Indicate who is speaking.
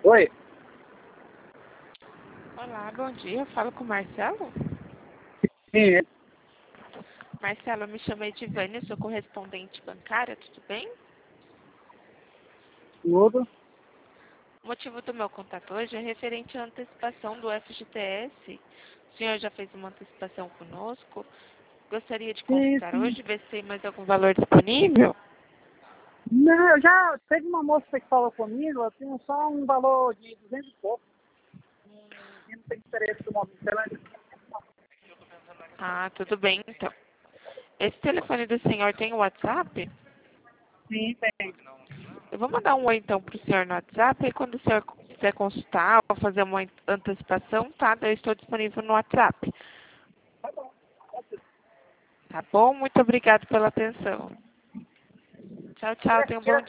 Speaker 1: Oi?
Speaker 2: Olá, bom dia. Eu falo com o Marcelo.
Speaker 1: Sim,
Speaker 2: Marcelo, eu me chamo Edivânia, sou correspondente bancária, tudo bem?
Speaker 1: tudo.
Speaker 2: O motivo do meu contato hoje é referente à antecipação do FGTS. O senhor já fez uma antecipação conosco? Gostaria de
Speaker 1: Sim,
Speaker 2: consultar
Speaker 1: sim.
Speaker 2: hoje, ver se tem mais algum valor disponível?
Speaker 1: Não, eu já teve uma moça que falou comigo, eu tenho só um valor de 200 e pouco. E não tem interesse do momento.
Speaker 2: Ah, tudo bem, então. Esse telefone do senhor tem o WhatsApp?
Speaker 1: Sim, tem.
Speaker 2: Eu vou mandar um oi, então, para o senhor no WhatsApp, e quando o senhor quiser consultar ou fazer uma antecipação, tá? Eu estou disponível no WhatsApp. Tá bom? Muito obrigado pela atenção. Tchau, tchau. Tenha um bom dia.